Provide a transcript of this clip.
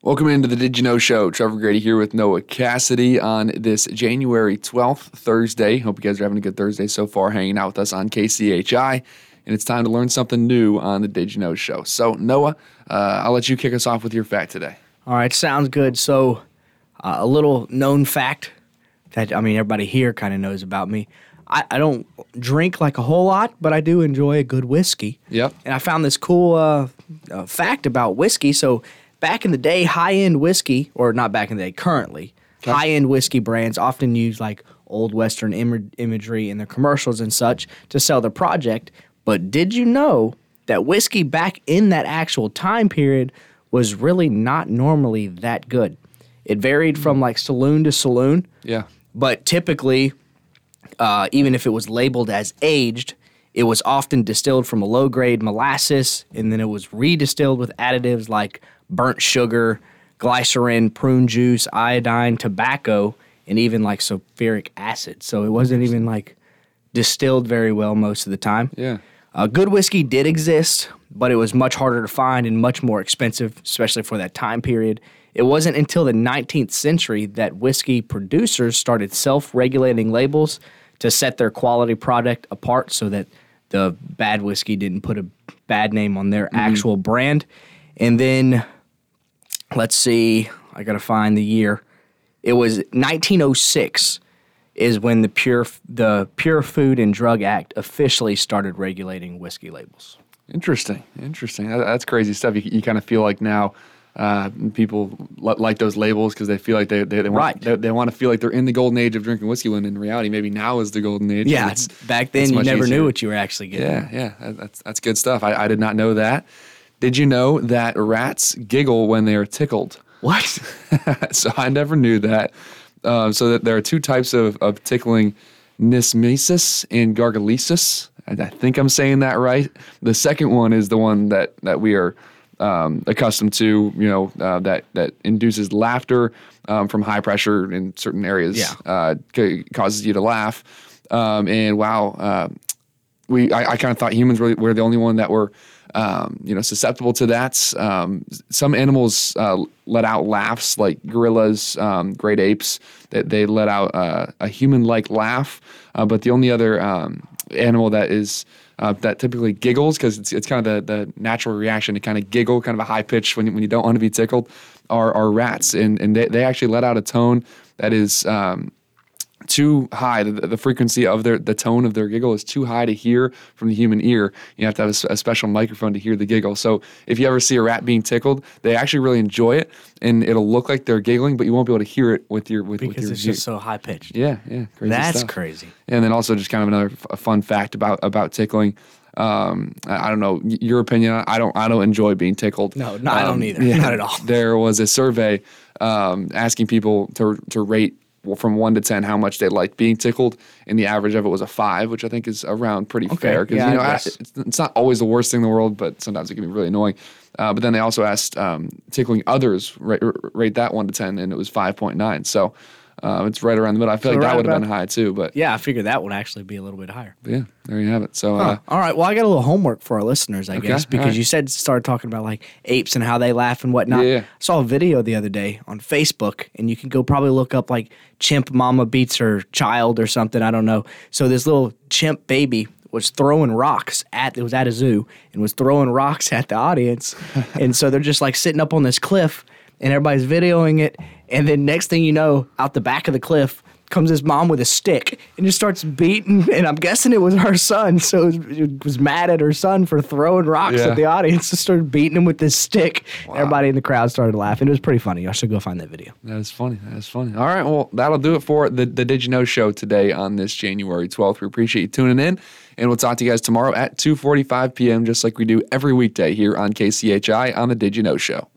Welcome into the Did You Know Show. Trevor Grady here with Noah Cassidy on this January 12th, Thursday. Hope you guys are having a good Thursday so far, hanging out with us on KCHI. And it's time to learn something new on the Did You Know Show. So, Noah, I'll let you kick us off with your fact today. All right, sounds good. So, a little known fact that, everybody here kind of knows about me. I don't drink like a whole lot, but I do enjoy a good whiskey. Yep. And I found this cool fact about whiskey. So, back in the day, high-end whiskey, or not back in the day, currently, high-end whiskey brands often use like old Western imagery in their commercials and such to sell their project. But did you know that whiskey back in that actual time period was really not normally that good? It varied from like saloon to saloon. Yeah. But typically, even if it was labeled as aged, it was often distilled from a low-grade molasses, and then it was redistilled with additives like burnt sugar, glycerin, prune juice, iodine, tobacco, and even like sulfuric acid. So it wasn't even like distilled very well most of the time. Yeah. Good whiskey did exist, but it was much harder to find and much more expensive, especially for that time period. It wasn't until the 19th century that whiskey producers started self-regulating labels to set their quality product apart so that the bad whiskey didn't put a bad name on their actual brand. And then, let's see, I got to find the year. It was 1906 is when the Pure Food and Drug Act officially started regulating whiskey labels. Interesting. That's crazy stuff. You kind of feel like now people like those labels because they feel like they want to feel like they're in the golden age of drinking whiskey, when in reality maybe now is the golden age. Yeah, back then you never knew what you were actually getting. Yeah, that's good stuff. I did not know that. Did you know that rats giggle when they are tickled? What? So I never knew that. So that there are two types of tickling, nismesis and gargalesis. I think I'm saying that right. The second one is the one that we are accustomed to, that induces laughter from high pressure in certain areas. Yeah. Causes you to laugh. And wow, I kind of thought humans were the only one that were susceptible to that. Some animals let out laughs, like gorillas, great apes. They let out a human-like laugh. But the only other animal that is that typically giggles, because it's kind of the natural reaction to kind of giggle, kind of a high pitch when you don't want to be tickled, are rats, and they actually let out a tone that is too high. The frequency of the tone of their giggle is too high to hear from the human ear. You have to have a special microphone to hear the giggle. So if you ever see a rat being tickled, they actually really enjoy it, and it'll look like they're giggling, but you won't be able to hear it with your because it's just so high pitched. Yeah, crazy That's stuff. crazy. And then also just kind of another fun fact about tickling. I don't know your opinion. I don't enjoy being tickled. No, I don't either. Yeah, not at all. There was a survey asking people to rate from 1 to 10 how much they liked being tickled, and the average of it was a 5, which I think is around pretty fair, because it's not always the worst thing in the world, but sometimes it can be really annoying. But then they also asked tickling others, rate that 1 to 10, and it was 5.9. So it's right around the middle. I feel like that would have been high too, but yeah, I figured that would actually be a little bit higher. Yeah, there you have it. So all right, well, I got a little homework for our listeners, I guess, because you started talking about like apes and how they laugh and whatnot. Yeah. I saw a video the other day on Facebook, and you can go probably look up like chimp mama beats her child or something. I don't know. So this little chimp baby was throwing rocks it was at a zoo, and was throwing rocks at the audience. And so they're just like sitting up on this cliff, and everybody's videoing it. And then next thing you know, out the back of the cliff comes this mom with a stick and just starts beating. And I'm guessing it was her son. So it was mad at her son for throwing rocks at the audience. Just started beating him with this stick. Wow. Everybody in the crowd started laughing. It was pretty funny. I should go find that video. That is funny. All right, well, that'll do it for the Did You Know Show today on this January 12th. We appreciate you tuning in, and we'll talk to you guys tomorrow at 2:45 p.m., just like we do every weekday here on KCHI on the Did You Know Show.